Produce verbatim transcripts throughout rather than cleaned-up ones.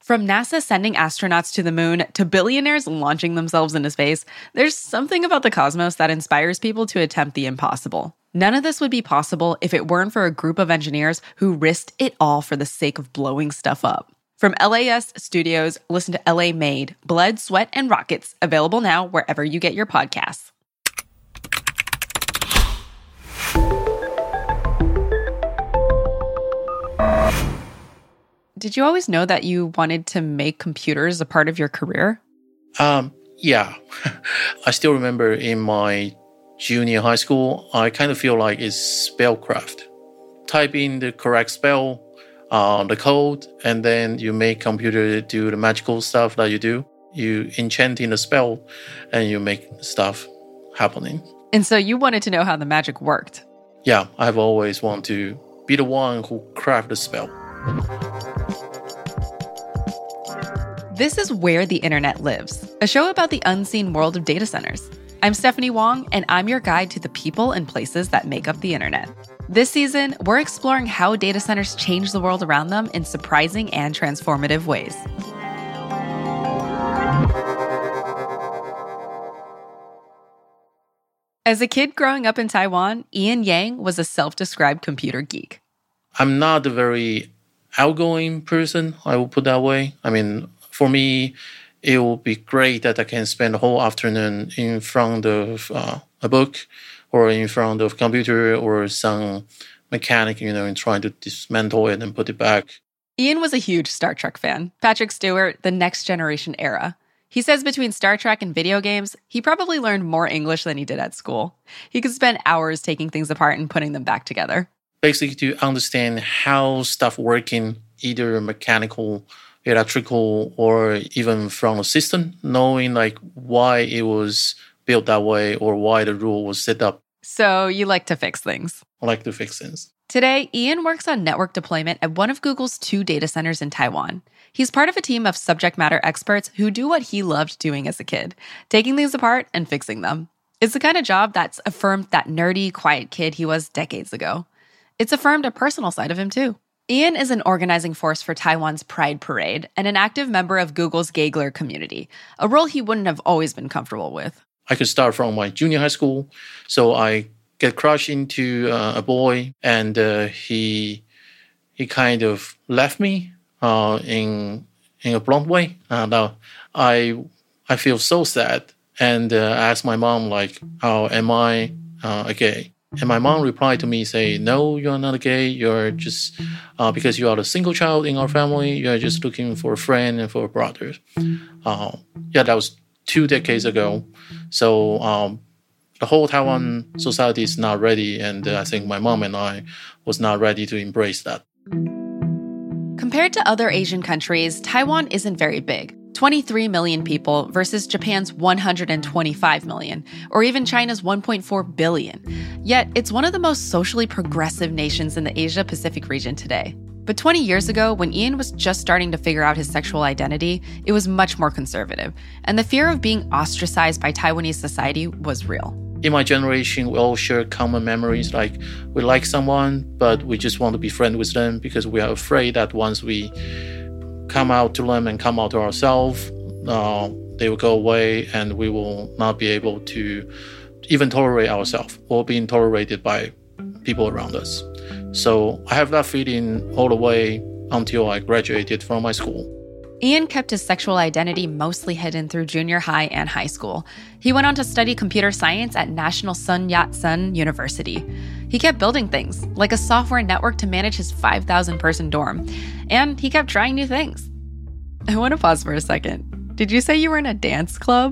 From NASA sending astronauts to the moon to billionaires launching themselves into space, there's something about the cosmos that inspires people to attempt the impossible. None of this would be possible if it weren't for a group of engineers who risked it all for the sake of blowing stuff up. From L A S Studios, listen to L A Made, Blood, Sweat, and Rockets, available now wherever you get your podcasts. Did you always know that you wanted to make computers a part of your career? Um, yeah. I still remember in my junior high school, I kind of feel like it's spellcraft. Type in the correct spell, uh, the code, and then you make computer do the magical stuff that you do. You enchant in the spell, and you make stuff happening. And so you wanted to know how the magic worked. Yeah, I've always wanted to be the one who craft the spell. This is Where the Internet Lives, a show about the unseen world of data centers. I'm Stephanie Wong, and I'm your guide to the people and places that make up the internet. This season, we're exploring how data centers change the world around them in surprising and transformative ways. As a kid growing up in Taiwan, Ian Yang was a self-described computer geek. I'm not a very outgoing person, I will put that way. I mean, for me, it would be great that I can spend the whole afternoon in front of uh, a book or in front of a computer or some mechanic, you know, and trying to dismantle it and put it back. Ian was a huge Star Trek fan. Patrick Stewart, The Next Generation era. He says between Star Trek and video games, he probably learned more English than he did at school. He could spend hours taking things apart and putting them back together. Basically, to understand how stuff working, either mechanical, electrical, or even from the system, knowing like why it was built that way or why the rule was set up. So you like to fix things. I like to fix things. Today, Ian works on network deployment at one of Google's two data centers in Taiwan. He's part of a team of subject matter experts who do what he loved doing as a kid, taking things apart and fixing them. It's the kind of job that's affirmed that nerdy, quiet kid he was decades ago. It's affirmed a personal side of him, too. Ian is an organizing force for Taiwan's Pride Parade and an active member of Google's Gagler community, a role he wouldn't have always been comfortable with. I could start from my junior high school, so I get crushed into uh, a boy, and uh, he he kind of left me uh, in in a blunt way. Uh, now I I feel so sad, and uh, I asked my mom like, "Oh, am I uh, a gay?" And my mom replied to me, say, "No, you're not a gay. You're just, uh, because you are a single child in our family, you're just looking for a friend and for a brother." Uh, yeah, that was two decades ago. So um, the whole Taiwan society is not ready. And uh, I think my mom and I was not ready to embrace that. Compared to other Asian countries, Taiwan isn't very big. twenty-three million people versus Japan's one hundred twenty-five million, or even China's one point four billion. Yet, it's one of the most socially progressive nations in the Asia-Pacific region today. But twenty years ago, when Ian was just starting to figure out his sexual identity, it was much more conservative, and the fear of being ostracized by Taiwanese society was real. In my generation, we all share common memories, like we like someone, but we just want to be friends with them because we are afraid that once we come out to them and come out to ourselves, uh, they will go away and we will not be able to even tolerate ourselves or being tolerated by people around us. So I have that feeling all the way until I graduated from my school. Ian kept his sexual identity mostly hidden through junior high and high school. He went on to study computer science at National Sun Yat-sen University. He kept building things, like a software network to manage his five thousand person dorm. And he kept trying new things. I want to pause for a second. Did you say you were in a dance club?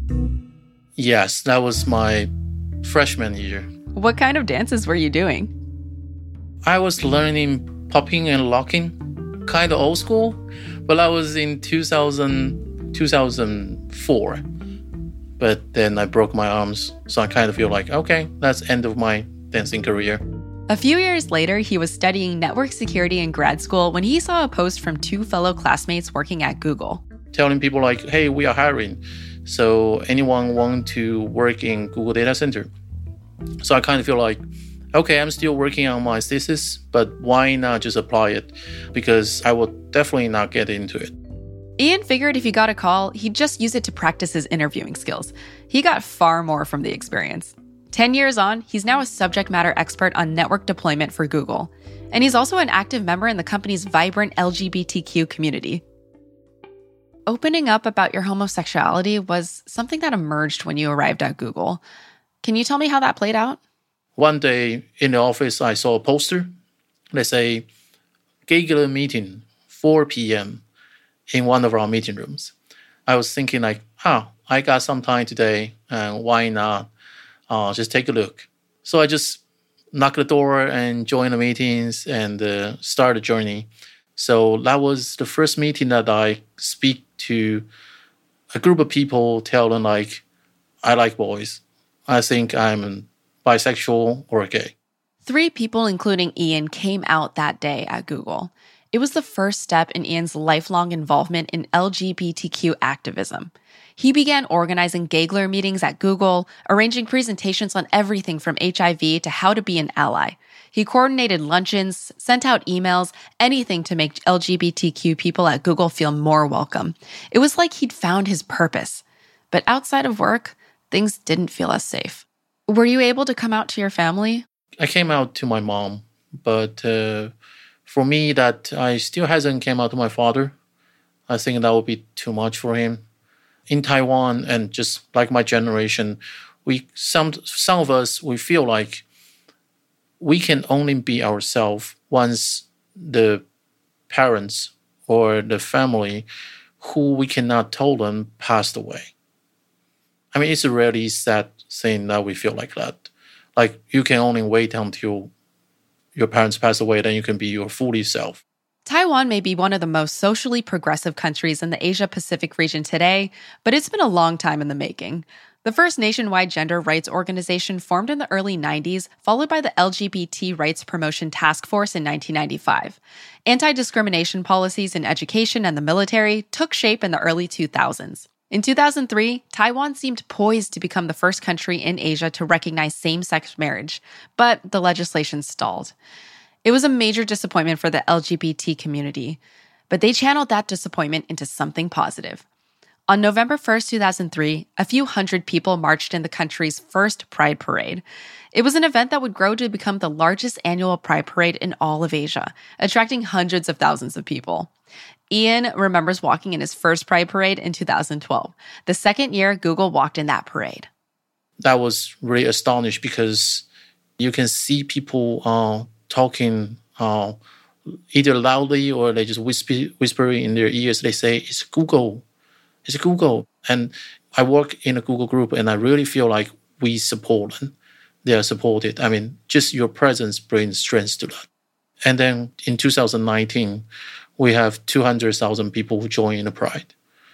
Yes, that was my freshman year. What kind of dances were you doing? I was learning popping and locking, kind of old school, but I was in two thousand, two thousand four. But then I broke my arms, so I kind of feel like, okay, that's the end of my dancing career. A few years later, he was studying network security in grad school when he saw a post from two fellow classmates working at Google. Telling people like, hey, we are hiring. So anyone want to work in Google Data Center? So I kind of feel like, okay, I'm still working on my thesis, but why not just apply it? Because I will definitely not get into it. Ian figured if he got a call, he'd just use it to practice his interviewing skills. He got far more from the experience. Ten years on, he's now a subject matter expert on network deployment for Google. And he's also an active member in the company's vibrant L G B T Q community. Opening up about your homosexuality was something that emerged when you arrived at Google. Can you tell me how that played out? One day in the office, I saw a poster. Let's say, Gayler meeting, four p.m. in one of our meeting rooms. I was thinking like, oh, I got some time today, and why not uh, just take a look? So I just knocked the door and joined the meetings and uh, start the journey. So that was the first meeting that I speak to a group of people, tell them like, I like boys. I think I'm bisexual or gay. Three people, including Ian, came out that day at Google. It was the first step in Ian's lifelong involvement in L G B T Q activism. He began organizing Gayler meetings at Google, arranging presentations on everything from H I V to how to be an ally. He coordinated luncheons, sent out emails, anything to make L G B T Q people at Google feel more welcome. It was like he'd found his purpose. But outside of work, things didn't feel as safe. Were you able to come out to your family? I came out to my mom, but uh, for me, that I still hasn't came out to my father. I think that would be too much for him. In Taiwan, and just like my generation, we some some of us we feel like we can only be ourselves once the parents or the family who we cannot tell them passed away. I mean, it's a really sad thing that we feel like that. Like you can only wait until your parents pass away, then you can be your fully self. Taiwan may be one of the most socially progressive countries in the Asia-Pacific region today, but it's been a long time in the making. The first nationwide gender rights organization formed in the early nineties, followed by the L G B T Rights Promotion Task Force in nineteen ninety-five. Anti-discrimination policies in education and the military took shape in the early two thousands. In two thousand three, Taiwan seemed poised to become the first country in Asia to recognize same-sex marriage, but the legislation stalled. It was a major disappointment for the L G B T community, but they channeled that disappointment into something positive. On November first, two thousand three, a few hundred people marched in the country's first Pride Parade. It was an event that would grow to become the largest annual Pride Parade in all of Asia, attracting hundreds of thousands of people. Ian remembers walking in his first Pride Parade in two thousand twelve, the second year Google walked in that parade. That was really astonished because you can see people uh, talking uh, either loudly or they just whisper, whispering in their ears. They say, it's Google, it's Google. And I work in a Google group and I really feel like we support them. They are supported. I mean, just your presence brings strength to that. And then in two thousand nineteen, we have two hundred thousand people who join in the Pride.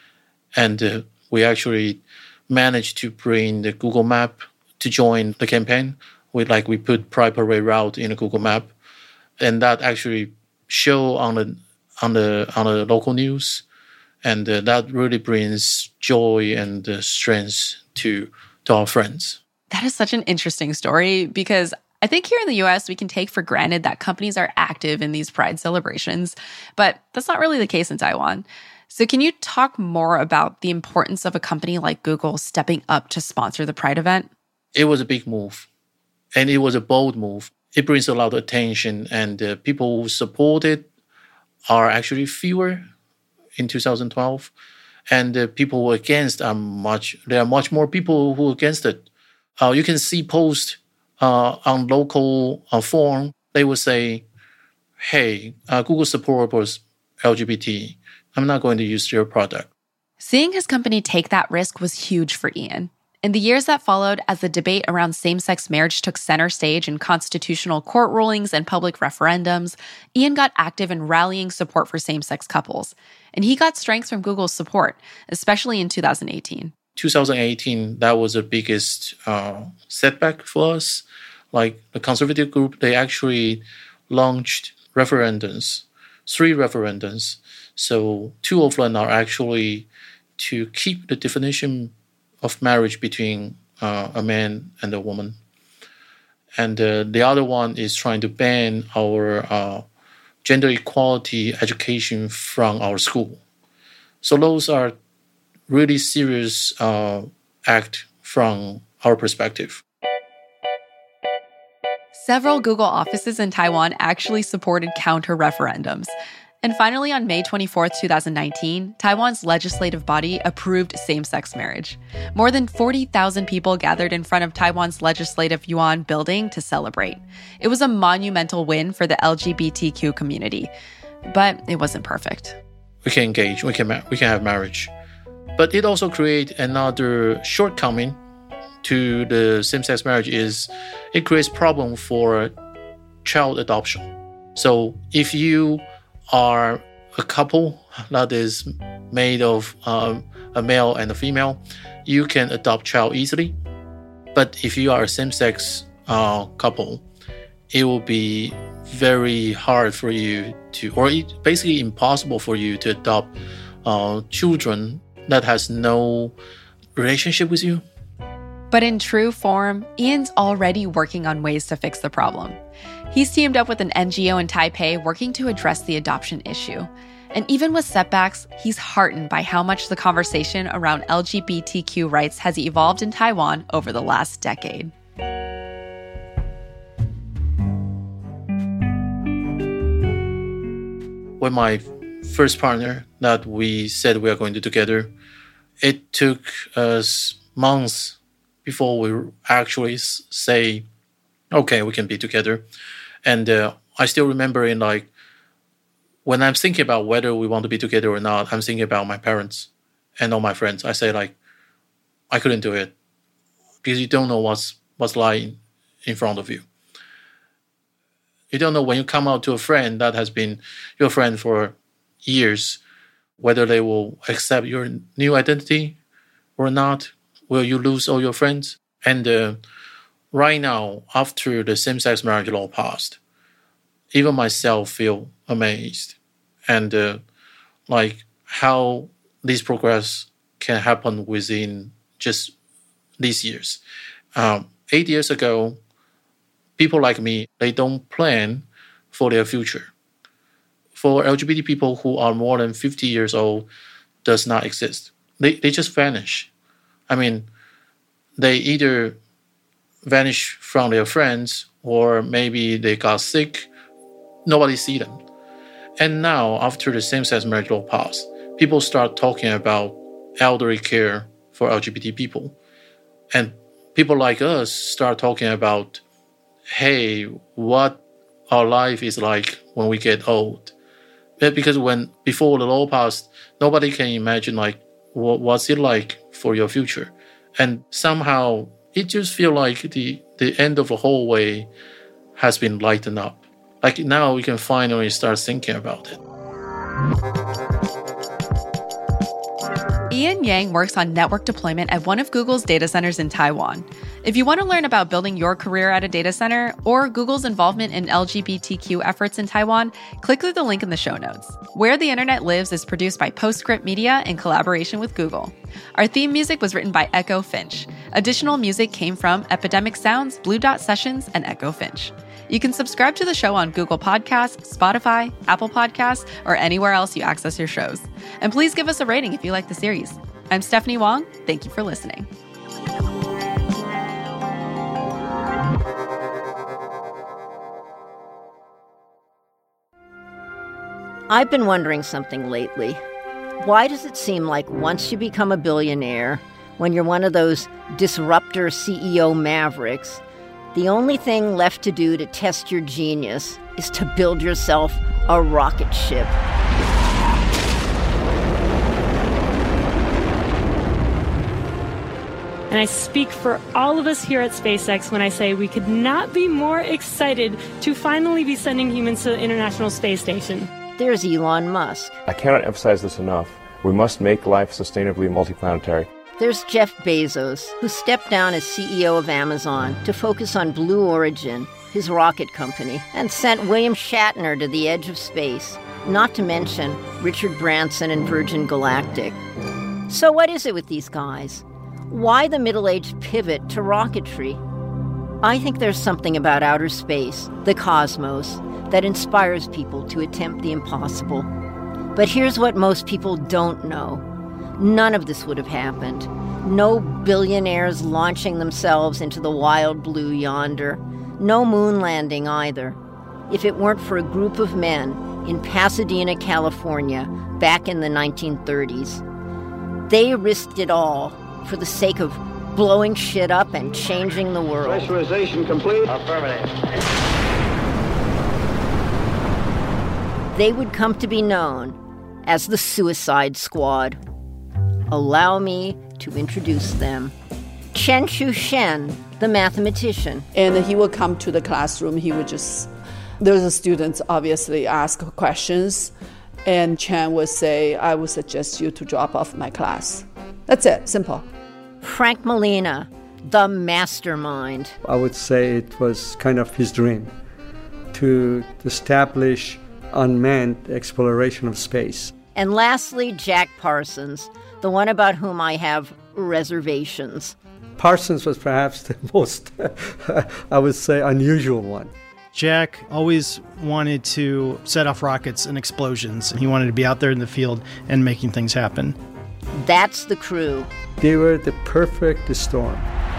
And uh, we actually managed to bring the Google Map to join the campaign. We like we put Pride Parade route in a Google Map. And that actually show on the on the on the local news. And uh, that really brings joy and uh, strength to to our friends. That is such an interesting story because I think here in the U S, we can take for granted that companies are active in these Pride celebrations, but that's not really the case in Taiwan. So can you talk more about the importance of a company like Google stepping up to sponsor the Pride event? It was a big move, and it was a bold move. It brings a lot of attention, and uh, people who support it are actually fewer in two thousand twelve, and uh, people who are against are much, there are much more people who are against it. Uh, you can see posts Uh, on local uh, forum, they would say, hey, uh, Google supports L G B T. I'm not going to use your product. Seeing his company take that risk was huge for Ian. In the years that followed, as the debate around same-sex marriage took center stage in constitutional court rulings and public referendums, Ian got active in rallying support for same-sex couples. And he got strength from Google's support, especially in two thousand eighteen. twenty eighteen, that was the biggest uh, setback for us. Like the conservative group, they actually launched referendums, three referendums. So two of them are actually to keep the definition of marriage between uh, a man and a woman. And uh, the other one is trying to ban our uh, gender equality education from our school. So those are really serious uh, act from our perspective. Several Google offices in Taiwan actually supported counter-referendums. And finally, on May twenty-fourth, twenty nineteen, Taiwan's legislative body approved same-sex marriage. More than forty thousand people gathered in front of Taiwan's Legislative Yuan building to celebrate. It was a monumental win for the L G B T Q community, but it wasn't perfect. We can engage, we can ma- we can have marriage. But it also creates another shortcoming to the same-sex marriage is it creates problem for child adoption. So if you are a couple that is made of um, a male and a female, you can adopt child easily. But if you are a same-sex uh, couple, it will be very hard for you to, or it, basically impossible for you to adopt uh, children that has no relationship with you. But in true form, Ian's already working on ways to fix the problem. He's teamed up with an N G O in Taipei working to address the adoption issue. And even with setbacks, he's heartened by how much the conversation around L G B T Q rights has evolved in Taiwan over the last decade. With my first partner that we said we are going to do together, it took us months before we actually say, okay, we can be together. And uh, I still remember in like, when I'm thinking about whether we want to be together or not, I'm thinking about my parents and all my friends. I say like, I couldn't do it because you don't know what's what's lying in front of you. You don't know when you come out to a friend that has been your friend for years, whether they will accept your new identity or not. Will you lose all your friends? And uh, right now, after the same-sex marriage law passed, even myself feel amazed. And uh, like how this progress can happen within just these years. Um, eight years ago, people like me, they don't plan for their future. For L G B T people who are more than fifty years old, does not exist. They they just vanish. I mean, they either vanish from their friends or maybe they got sick. Nobody see them. And now, after the same-sex marriage law passed, people start talking about elderly care for L G B T people. And people like us start talking about, hey, what our life is like when we get old. Because when before the law passed, nobody can imagine like what, what's it like for your future. And somehow it just feels like the, the end of the whole way has been lightened up. Like now we can finally start thinking about it. Ian Yang works on network deployment at one of Google's data centers in Taiwan. If you want to learn about building your career at a data center or Google's involvement in L G B T Q efforts in Taiwan, click through the link in the show notes. Where the Internet Lives is produced by Postscript Media in collaboration with Google. Our theme music was written by Echo Finch. Additional music came from Epidemic Sounds, Blue Dot Sessions, and Echo Finch. You can subscribe to the show on Google Podcasts, Spotify, Apple Podcasts, or anywhere else you access your shows. And please give us a rating if you like the series. I'm Stephanie Wong. Thank you for listening. I've been wondering something lately. Why does it seem like once you become a billionaire, when you're one of those disruptor C E O mavericks, the only thing left to do to test your genius is to build yourself a rocket ship? And I speak for all of us here at SpaceX when I say we could not be more excited to finally be sending humans to the International Space Station. There's Elon Musk. I cannot emphasize this enough. We must make life sustainably multiplanetary. There's Jeff Bezos, who stepped down as C E O of Amazon to focus on Blue Origin, his rocket company, and sent William Shatner to the edge of space, not to mention Richard Branson and Virgin Galactic. So what is it with these guys? Why the middle-aged pivot to rocketry? I think there's something about outer space, the cosmos, that inspires people to attempt the impossible. But here's what most people don't know. None of this would have happened. No billionaires launching themselves into the wild blue yonder. No moon landing either. If it weren't for a group of men in Pasadena, California, back in the nineteen thirties. They risked it all for the sake of blowing shit up and changing the world. Pressurization complete. Affirmative. They would come to be known as the Suicide Squad. Allow me to introduce them. Chen-Chu Shen, the mathematician. And he would come to the classroom. He would just, there's the students obviously ask questions. And Chen would say, I would suggest you to drop off my class. That's it, simple. Frank Molina, the mastermind. I would say it was kind of his dream to establish unmanned exploration of space. And lastly, Jack Parsons, the one about whom I have reservations. Parsons was perhaps the most, I would say, unusual one. Jack always wanted to set off rockets and explosions. He wanted to be out there in the field and making things happen. That's the crew. They were the perfect storm.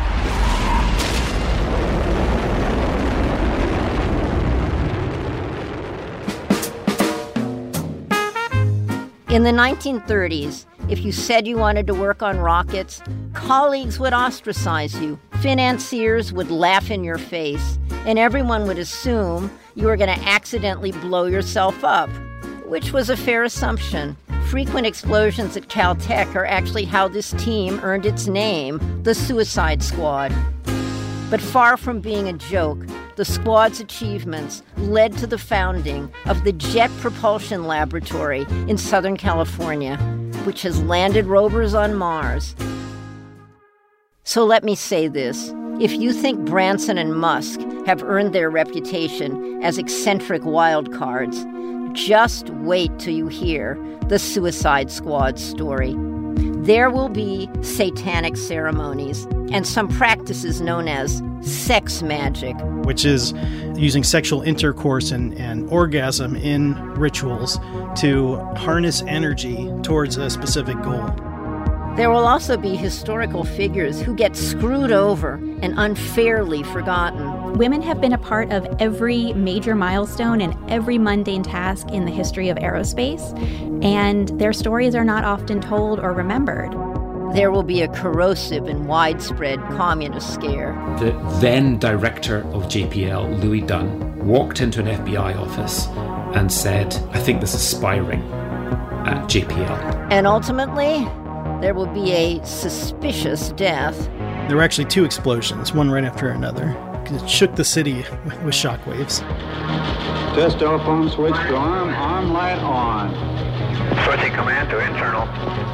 In the nineteen thirties, if you said you wanted to work on rockets, colleagues would ostracize you, financiers would laugh in your face, and everyone would assume you were going to accidentally blow yourself up, which was a fair assumption. Frequent explosions at Caltech are actually how this team earned its name, the Suicide Squad. But far from being a joke, the squad's achievements led to the founding of the Jet Propulsion Laboratory in Southern California, which has landed rovers on Mars. So let me say this. If you think Branson and Musk have earned their reputation as eccentric wildcards, just wait till you hear the Suicide Squad story. There will be satanic ceremonies and some practices known as sex magic, which is using sexual intercourse and, and orgasm in rituals to harness energy towards a specific goal. There will also be historical figures who get screwed over and unfairly forgotten. Women have been a part of every major milestone and every mundane task in the history of aerospace, and their stories are not often told or remembered. There will be a corrosive and widespread communist scare. The then director of J P L, Louis Dunn, walked into an F B I office and said, I think there's a spy ring at J P L. And ultimately, there will be a suspicious death. There were actually two explosions, one right after another. It shook the city with shockwaves. Test telephone switch to arm, arm light on. Switching command to internal.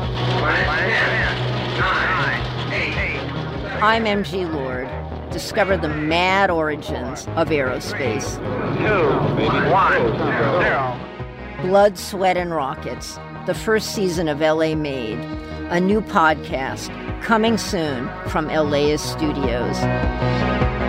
I'm M G Lord. Discover the mad origins of aerospace. Two, one, zero. Blood, Sweat, and Rockets, the first season of L A Made, a new podcast coming soon from L A Studios.